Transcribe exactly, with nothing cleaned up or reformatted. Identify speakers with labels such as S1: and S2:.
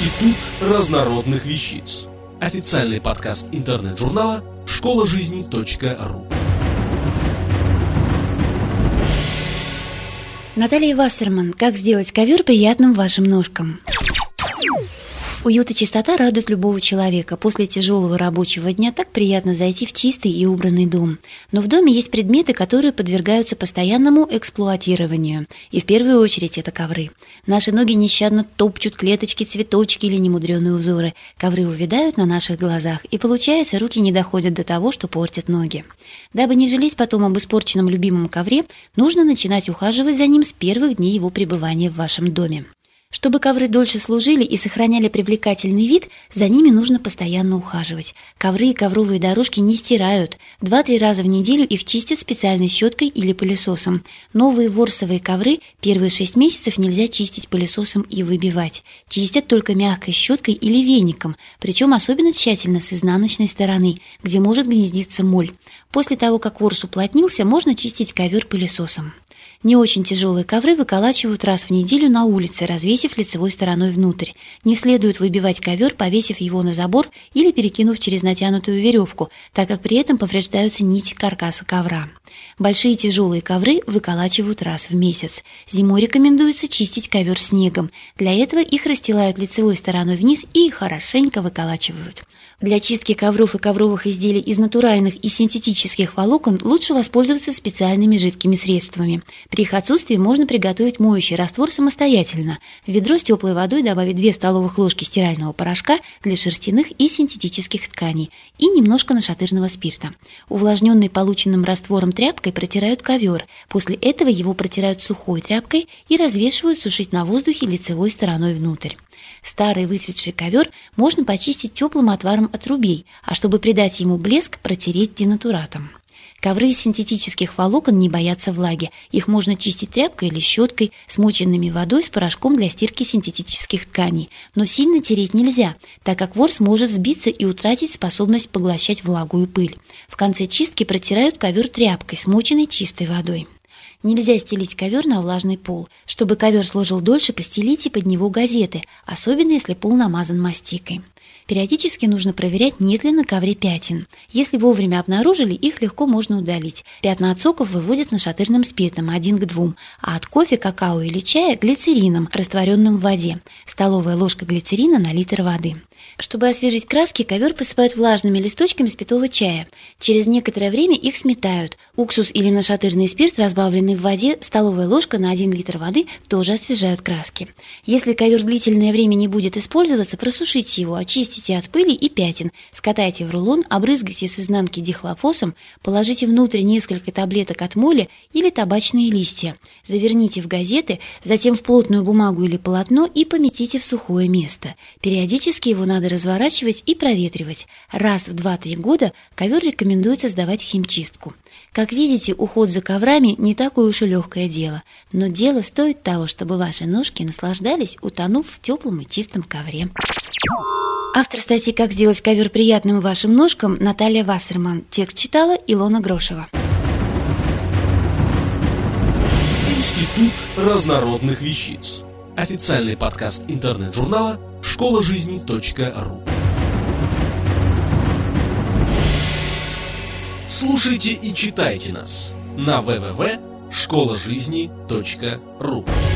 S1: Институт разнородных вещиц. Официальный подкаст интернет-журнала школа жизни точка ру.
S2: Наталья Вассерман. Как сделать ковер приятным вашим ножкам? Уют и чистота радуют любого человека. После тяжелого рабочего дня так приятно зайти в чистый и убранный дом. Но в доме есть предметы, которые подвергаются постоянному эксплуатированию. И в первую очередь это ковры. Наши ноги нещадно топчут клеточки, цветочки или немудреные узоры. Ковры увядают на наших глазах, и, получается, руки не доходят до того, что портят ноги. Дабы не жалеть потом об испорченном любимом ковре, нужно начинать ухаживать за ним с первых дней его пребывания в вашем доме. Чтобы ковры дольше служили и сохраняли привлекательный вид, за ними нужно постоянно ухаживать. Ковры и ковровые дорожки не стирают. Два-три раза в неделю их чистят специальной щеткой или пылесосом. Новые ворсовые ковры первые шесть месяцев нельзя чистить пылесосом и выбивать. Чистят только мягкой щеткой или веником, причем особенно тщательно с изнаночной стороны, где может гнездиться моль. После того, как ворс уплотнился, можно чистить ковер пылесосом. Не очень тяжелые ковры выколачивают раз в неделю на улице, развесив лицевой стороной внутрь. Не следует выбивать ковер, повесив его на забор или перекинув через натянутую веревку, так как при этом повреждаются нити каркаса ковра. Большие тяжелые ковры выколачивают раз в месяц. Зимой рекомендуется чистить ковер снегом. Для этого их расстилают лицевой стороной вниз и хорошенько выколачивают. Для чистки ковров и ковровых изделий из натуральных и синтетических волокон лучше воспользоваться специальными жидкими средствами. При их отсутствии можно приготовить моющий раствор самостоятельно. В ведро с теплой водой добавить две столовых ложки стирального порошка для шерстяных и синтетических тканей и немножко нашатырного спирта. Увлажненный полученным раствором тряпкой протирают ковер. После этого его протирают сухой тряпкой и развешивают сушить на воздухе лицевой стороной внутрь. Старый выцветший ковер можно почистить теплым отваром отрубей, а чтобы придать ему блеск, протереть денатуратом. Ковры из синтетических волокон не боятся влаги. Их можно чистить тряпкой или щеткой, смоченными водой с порошком для стирки синтетических тканей. Но сильно тереть нельзя, так как ворс может сбиться и утратить способность поглощать влагу и пыль. В конце чистки протирают ковер тряпкой, смоченной чистой водой. Нельзя стелить ковер на влажный пол. Чтобы ковер служил дольше, постелите под него газеты, особенно если пол намазан мастикой. Периодически нужно проверять, нет ли на ковре пятен. Если вовремя обнаружили, их легко можно удалить. Пятна от соков выводят нашатырным спиртом один к двум, а от кофе, какао или чая – глицерином, растворенным в воде. Столовая ложка глицерина на литр воды. Чтобы освежить краски, ковер посыпают влажными листочками спитого чая. Через некоторое время их сметают. Уксус или нашатырный спирт, разбавленный в воде, столовая ложка на один литр воды тоже освежают краски. Если ковер длительное время не будет использоваться, просушите его, очистите от пыли и пятен, скатайте в рулон, обрызгайте с изнанки дихлофосом, положите внутрь несколько таблеток от моли или табачные листья, заверните в газеты, затем в плотную бумагу или полотно и поместите в сухое место. Периодически его надо разворачивать и проветривать. Раз в два-три года ковер рекомендуется сдавать в химчистку. Как видите, уход за коврами не такое уж и легкое дело, но дело стоит того, чтобы ваши ножки наслаждались, утонув в теплом и чистом ковре. Автор статьи «Как сделать ковер приятным вашим ножкам» Наталья Вассерман. Текст читала Илона Грошева.
S1: Институт разнородных вещиц. Официальный подкаст интернет-журнала школа жизни точка ру. Слушайте и читайте нас на дабл ю дабл ю дабл ю точка школа жизни точка ру.